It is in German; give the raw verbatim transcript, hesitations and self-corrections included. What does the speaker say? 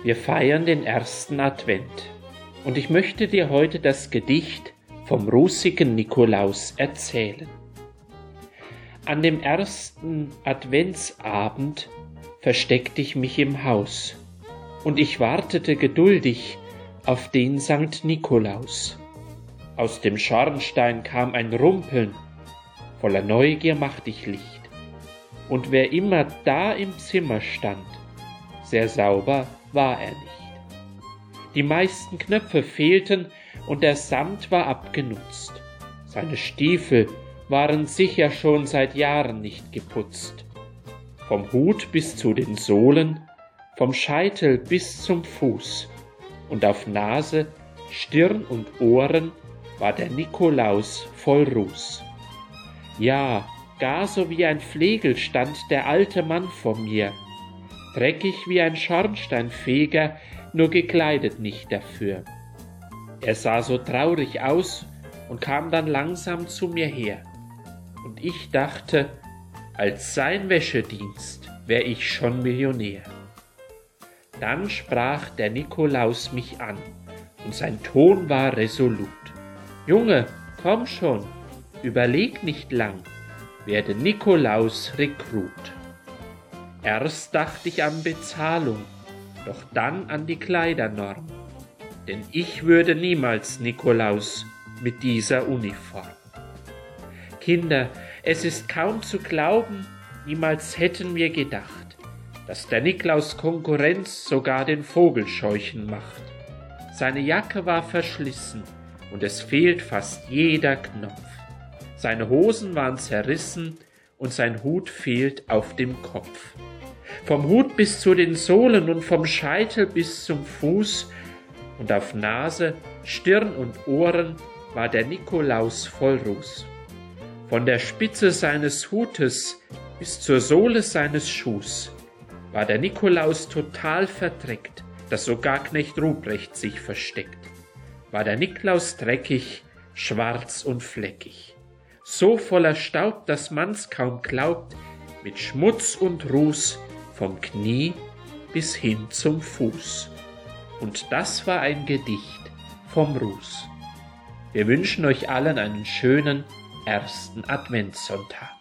Wir feiern den ersten Advent und ich möchte dir heute das Gedicht vom rußigen Nikolaus erzählen. An dem ersten Adventsabend versteckte ich mich im Haus und ich wartete geduldig auf den Sankt Nikolaus. Aus dem Schornstein kam ein Rumpeln, voller Neugier macht ich Licht. Und wer immer da im Zimmer stand, sehr sauber war er nicht. Die meisten Knöpfe fehlten und der Samt war abgenutzt. Seine Stiefel waren sicher schon seit Jahren nicht geputzt. Vom Hut bis zu den Sohlen, vom Scheitel bis zum Fuß. Und auf Nase, Stirn und Ohren war der Nikolaus voll Ruß. Ja, gar so wie ein Flegel stand der alte Mann vor mir, dreckig wie ein Schornsteinfeger, nur gekleidet nicht dafür. Er sah so traurig aus und kam dann langsam zu mir her. Und ich dachte, als sein Wäschedienst wär ich schon Millionär. Dann sprach der Nikolaus mich an, und sein Ton war resolut. »Junge, komm schon, überleg nicht lang, werde Nikolaus Rekrut.« Erst dachte ich an Bezahlung, doch dann an die Kleidernorm, denn ich würde niemals Nikolaus mit dieser Uniform. Kinder, es ist kaum zu glauben, niemals hätten wir gedacht, dass der Nikolaus Konkurrenz sogar den Vogelscheuchen macht. Seine Jacke war verschlissen und es fehlt fast jeder Knopf. Seine Hosen waren zerrissen und sein Hut fehlt auf dem Kopf. Vom Hut bis zu den Sohlen und vom Scheitel bis zum Fuß und auf Nase, Stirn und Ohren war der Nikolaus voll Ruß. Von der Spitze seines Hutes bis zur Sohle seines Schuhs war der Nikolaus total verdreckt, dass sogar Knecht Ruprecht sich versteckt. War der Nikolaus dreckig, schwarz und fleckig, so voller Staub, dass man's kaum glaubt, mit Schmutz und Ruß vom Knie bis hin zum Fuß. Und das war ein Gedicht vom Ruß. Wir wünschen euch allen einen schönen ersten Adventssonntag.